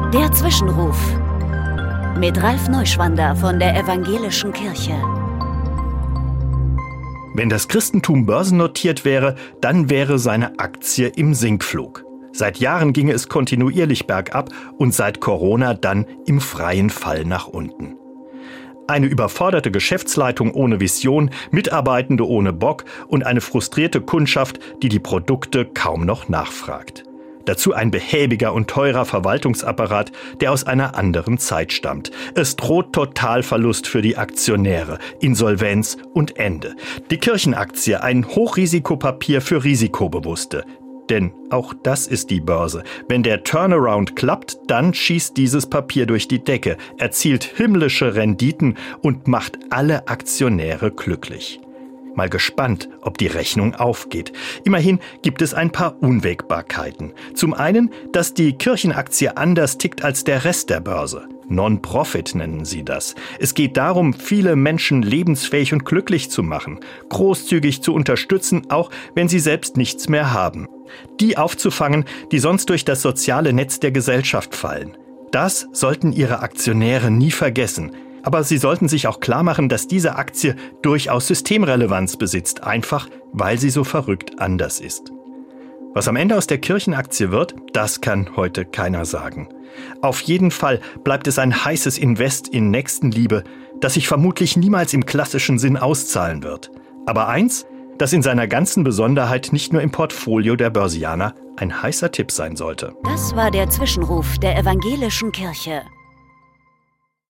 Der Zwischenruf mit Ralf Neuschwander von der Evangelischen Kirche. Wenn das Christentum börsennotiert wäre, dann wäre seine Aktie im Sinkflug. Seit Jahren ginge es kontinuierlich bergab und seit Corona dann im freien Fall nach unten. Eine überforderte Geschäftsleitung ohne Vision, Mitarbeitende ohne Bock und eine frustrierte Kundschaft, die die Produkte kaum noch nachfragt. Dazu ein behäbiger und teurer Verwaltungsapparat, der aus einer anderen Zeit stammt. Es droht Totalverlust für die Aktionäre, Insolvenz und Ende. Die Kirchenaktie, ein Hochrisikopapier für Risikobewusste. Denn auch das ist die Börse. Wenn der Turnaround klappt, dann schießt dieses Papier durch die Decke, erzielt himmlische Renditen und macht alle Aktionäre glücklich. Mal gespannt, ob die Rechnung aufgeht. Immerhin gibt es ein paar Unwägbarkeiten. Zum einen, dass die Kirchenaktie anders tickt als der Rest der Börse. Non-Profit nennen sie das. Es geht darum, viele Menschen lebensfähig und glücklich zu machen, großzügig zu unterstützen, auch wenn sie selbst nichts mehr haben. Die aufzufangen, die sonst durch das soziale Netz der Gesellschaft fallen. Das sollten ihre Aktionäre nie vergessen. Aber sie sollten sich auch klar machen, dass diese Aktie durchaus Systemrelevanz besitzt, einfach weil sie so verrückt anders ist. Was am Ende aus der Kirchenaktie wird, das kann heute keiner sagen. Auf jeden Fall bleibt es ein heißes Invest in Nächstenliebe, das sich vermutlich niemals im klassischen Sinn auszahlen wird. Aber eins, das in seiner ganzen Besonderheit nicht nur im Portfolio der Börsianer ein heißer Tipp sein sollte. Das war der Zwischenruf der Evangelischen Kirche.